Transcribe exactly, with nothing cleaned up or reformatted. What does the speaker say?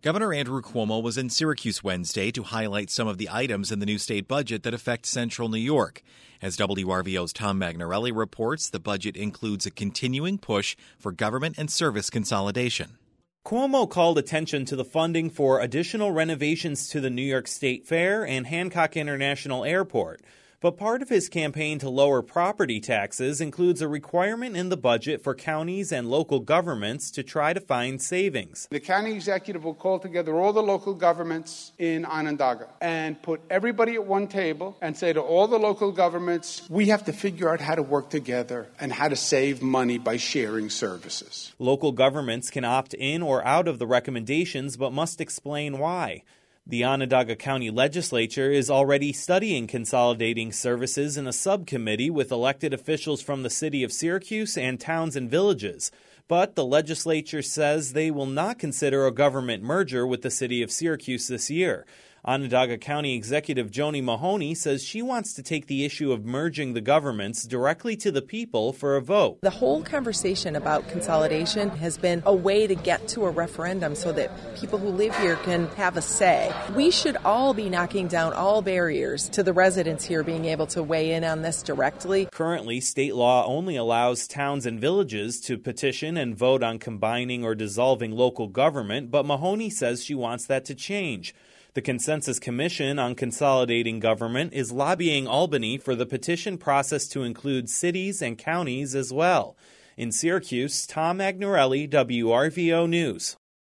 Governor Andrew Cuomo was in Syracuse Wednesday to highlight some of the items in the new state budget that affect central New York. As W R V O's Tom Magnarelli reports, the budget includes a continuing push for government and service consolidation. Cuomo called attention to the funding for additional renovations to the New York State Fair and Hancock International Airport. But part of his campaign to lower property taxes includes a requirement in the budget for counties and local governments to try to find savings. The county executive will call together all the local governments in Onondaga and put everybody at one table and say to all the local governments, we have to figure out how to work together and how to save money by sharing services. Local governments can opt in or out of the recommendations, but must explain why. The Onondaga County Legislature is already studying consolidating services in a subcommittee with elected officials from the city of Syracuse and towns and villages. But the legislature says they will not consider a government merger with the city of Syracuse this year. Onondaga County Executive Joni Mahoney says she wants to take the issue of merging the governments directly to the people for a vote. The whole conversation about consolidation has been a way to get to a referendum so that people who live here can have a say. We should all be knocking down all barriers to the residents here being able to weigh in on this directly. Currently, state law only allows towns and villages to petition and vote on combining or dissolving local government, but Mahoney says she wants that to change. The Consensus Commission on Consolidating Government is lobbying Albany for the petition process to include cities and counties as well. In Syracuse, Tom Magnarelli, W R V O News.